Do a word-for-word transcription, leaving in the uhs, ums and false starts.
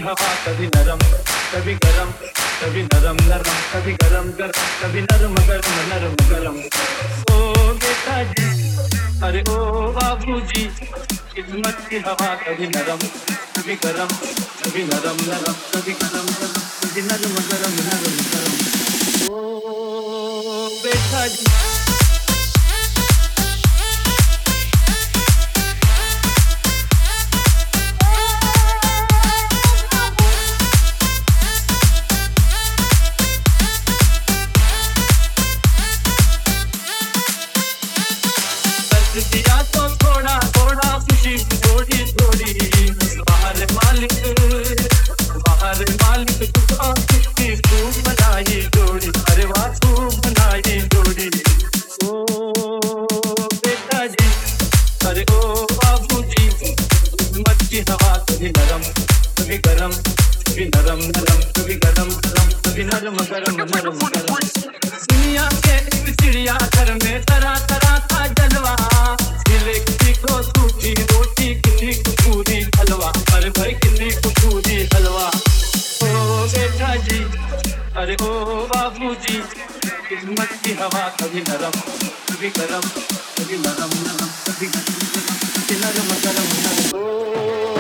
हवा कभी नरम कभी गरम, कभी नरम नरम कभी गरम गरम, कभी नरम गरम नरम गरम। ओ बेटा जी, अरे ओ बाबू जी, किस्मत की हवा कभी नरम कभी गरम, कभी नरम नरम कभी गरम गरम, कभी नरम गरम नरम गरम। ओ बेटा जी। दिया तो थोड़ा थोड़ा खुशी थोड़ी थोड़ी, बाहर मालिक बाहर मालिक कुछ और किसकी खूब बनाई जोड़ी, अरे वाह खूब बनाई जोड़ी। ओ बेटा जी, अरे ओ बाबू जी, हिम्मत की हवा कभी नरम कभी गरम, कभी नरम नरम कभी गरम गरम, कभी नरम गरम नरम गरम। दुनिया के एक चिड़िया घर में तरह तरह का जलवा, को सूखी रोटी कितनी कुछूरी हलवा, अरे भाई कितनी कुछूरी हलवा। ओ बेटा जी, अरे ओ बाबू जी, किस्मत की हवा कभी नरम कभी गरम, कभी नरम नरम कभी गरम गरम, कभी नरम गरम नरम। ओ